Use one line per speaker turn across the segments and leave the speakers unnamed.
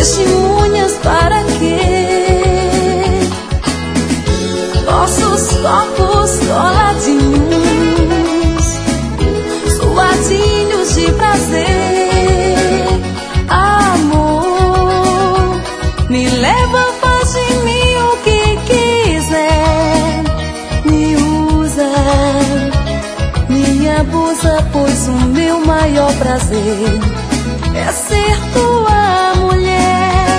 Testemunhas para quê? Nossos corpos coladinhos, suadinhos de prazer. Amor, me leva, faz de mim o que quiser. Me usa, me abusa, pois o meu maior prazer é ser tua mulher.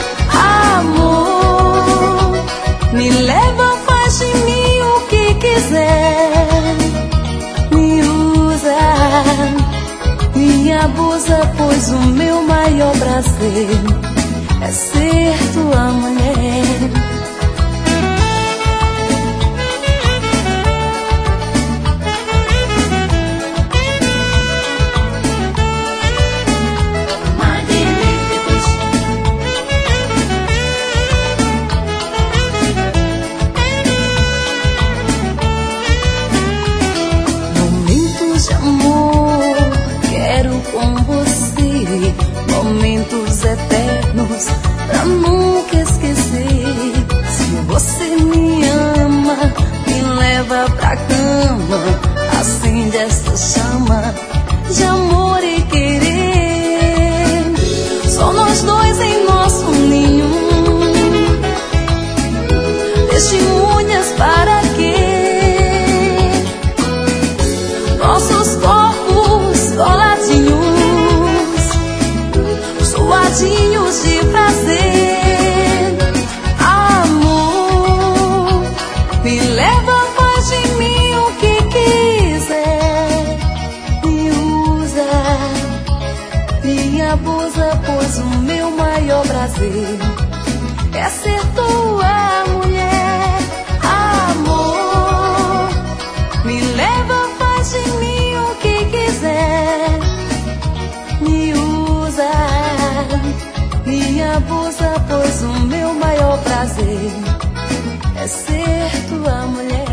Amor, me leva, faz de mim o que quiser. Me usa, me abusa, pois o meu maior prazer é ser tua mulher. De amor, quero com você momentos eternos pra nunca esquecer. Se você me ama, me leva pra cama, acende essa chama de amor e querer. Só nós dois em nosso ninho, testemunhas para quê? Nossos corpos coladinhos, suadinhos de prazer. Amor, me leva, faz de mim o que quiser. Me usa, me abusa, pois o meu maior prazer é ser tua mulher. Amor, me leva, faz de mim o que quiser. Me usa, me abusa, pois o meu maior prazer é ser tua mulher.